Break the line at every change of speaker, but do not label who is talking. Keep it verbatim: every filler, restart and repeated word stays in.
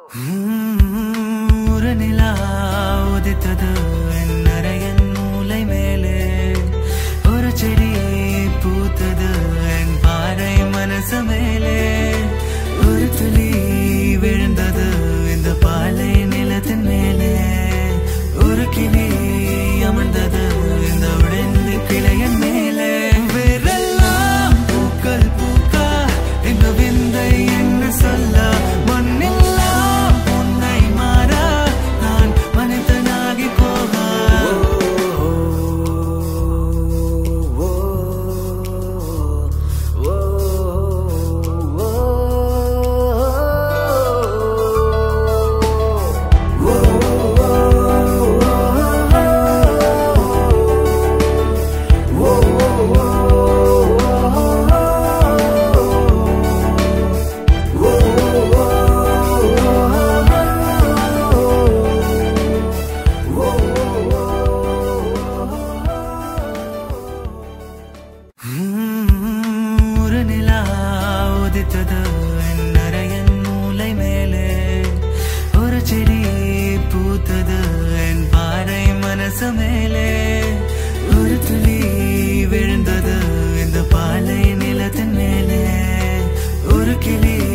ஒரு நிலா உதித்தது என் அறையின் மூலை மேலே. ஒரு செடி பூத்தது என் பாறை மனசு மேலே. ஒரு துளி விழுந்தது இந்த பாலை நிலத்தின் மேலே. ஒரு கிளி அமர்ந்தது இந்த உடைந்த கிளையின் மேலே. வேறெல்லாம் பூக்கள் பூக்க இந்த விந்தை என்ன சொல்ல. மண்ணெல்லாம் உன்னை மாற நான் மனிதனாகி போக. ஒரு நிலா உதித்தது என் அறையின் மூலை மேலே. ஒரு செடி பூத்தது என் பாறை மனசு மேலே. ஒரு துளி விழுந்தது இந்த பாலை நிலத்தின் மேலே. ஒரு கிளி